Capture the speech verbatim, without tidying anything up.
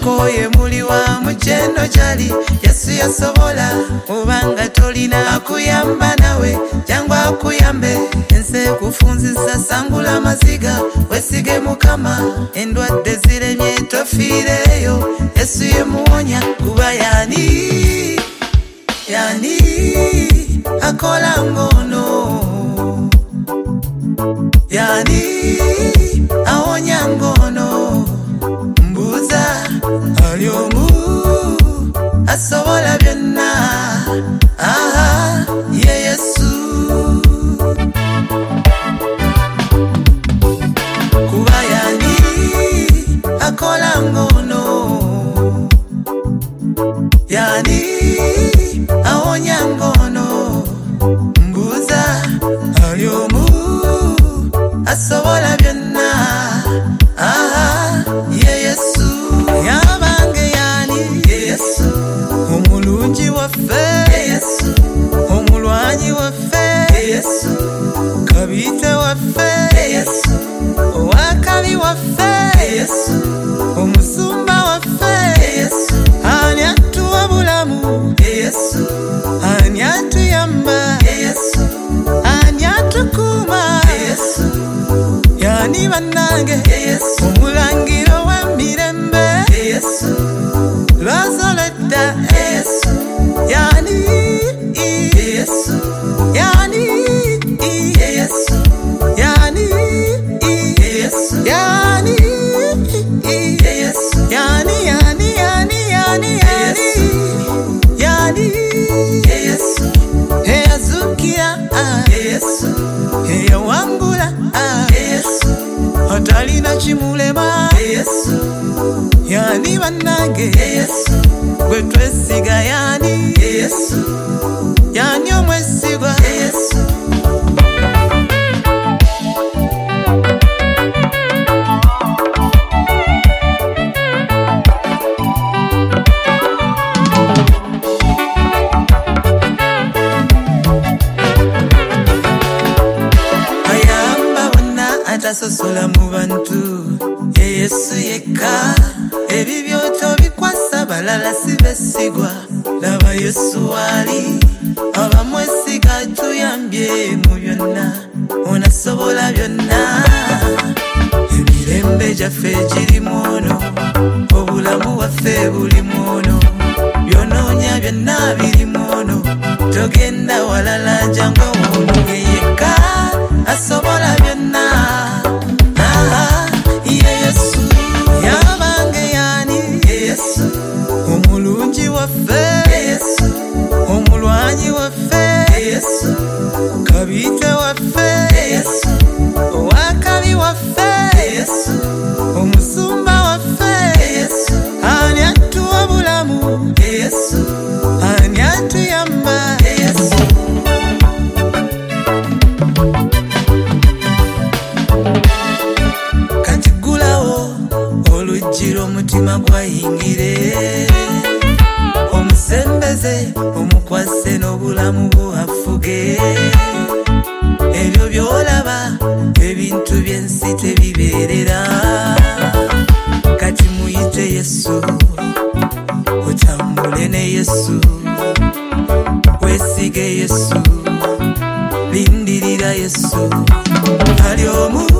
wako ye muli wa mujendo jali Yesu yasobola ubanga tolina akuyamba nawe jangwa akuyambe ense kufunzisa sangula maziga wesige mukama endwadde ziremye tofireyo Yesu ye muwonya kuba yani yani akola ngono yani awonya ngono mbuza aliomu asobola byonna aha ye Yesu kuba yani akola ngono yani awonya ngono mbuza aliomu asobola byonna aha ye Yesu yabange yani ye Yesu omulungi waffe ye Yesu omulwanyi waffe ye Yesu kabite waffe ye Yesu owakabi waffe ye Yesu omusumba waffe ye Yesu ani atuwa bulamu ye Yesu ani atuyamba ye Yesu ani atukuma ye Yesu yani bannange ye Yesu omulangiro w'emirembe ye Yesu lwazoletta ye Yesu yani ye Yesu yani ye Yesu yani ye Yesu yani ye Yesu yani yani yani yani yani yani ye Yesu he azukira ye Yesu he yawangula ye Yesu atalina chimulema ye Yesu yani bannange ye Yesu gwe twesiga yani ye Yesu yani omwesigwa ye Yesu atasosola mu bantu ye Yesu yekka ebibyoto bikwasa balala sibesigwa laba Yesu wali abamwesiga tuyambye mu byonna onasobola byonna emirembe gyaffe giri muno obulamu waffe buli muno byonoonya byonna biri muno togenda walala jangu muno yekka asobola byonna omulungi waffe ye Yesu omulwanyi waffe ye Yesu kabite waffe ye Yesu owakabi waffe ye Yesu omusumba waffe ye Yesu ani atuwa bulamu ye Yesu ani atuyamba ye Yesu kati gulawo oluggira omutima gwayingire omusembeze omukwase n'obulamu bwo afuge ebyo byolaba ebintu by'ensi tebibeerera kati muyite Yesu otambule ne Yesu wesige Yesu lindirira Yesu ali omu